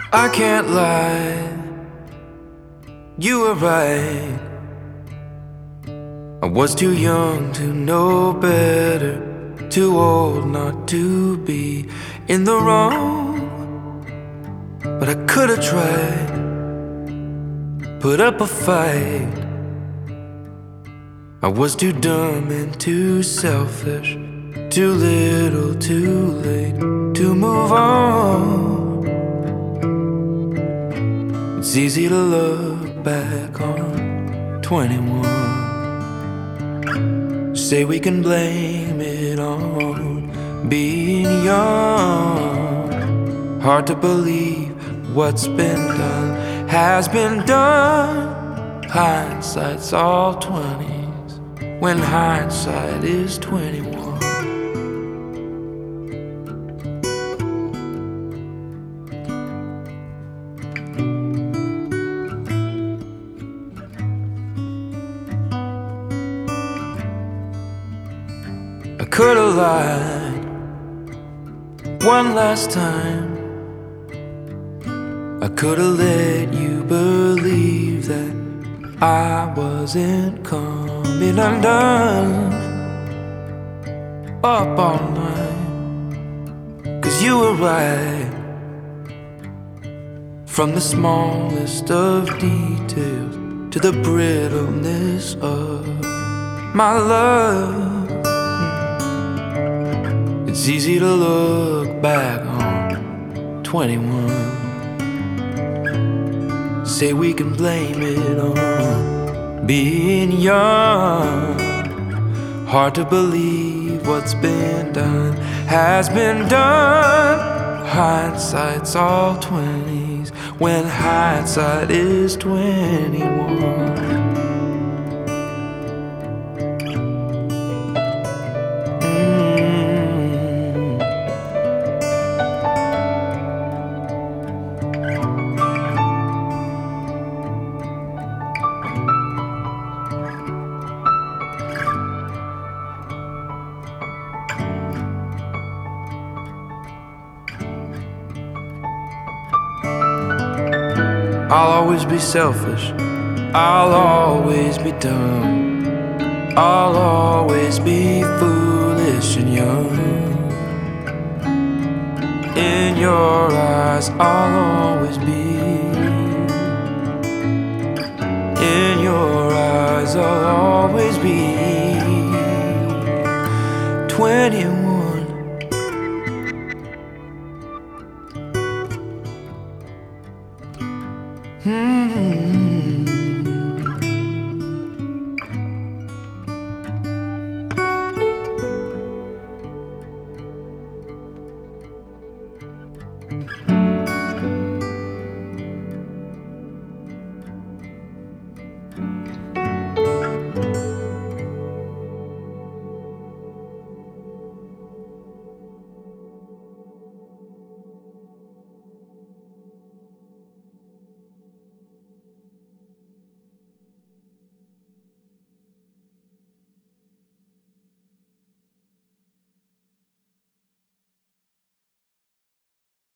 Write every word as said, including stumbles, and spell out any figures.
I can't lie, you were right. I was too young to know better, too old not to be in the wrong. But I could've tried, put up a fight. I was too dumb and too selfish, too little too late to move on. It's easy to look back on twenty-one. Say we can blame it on being young. Hard to believe what's been done has been done. Hindsight's all twenties when hindsight is twenty-one. I could've lied one last time. I could've let you believe that I wasn't coming undone. Up all night, 'cause you were right. From the smallest of details to the brittleness of my love. It's easy to look back on twenty-one. Say we can blame it on being young. Hard to believe what's been done has been done. Hindsight's all twenties when hindsight is twenty-one. I'll always be selfish, I'll always be dumb, I'll always be foolish and young. In your eyes I'll always be. In your eyes I'll always be twenty-one. Mm-hmm.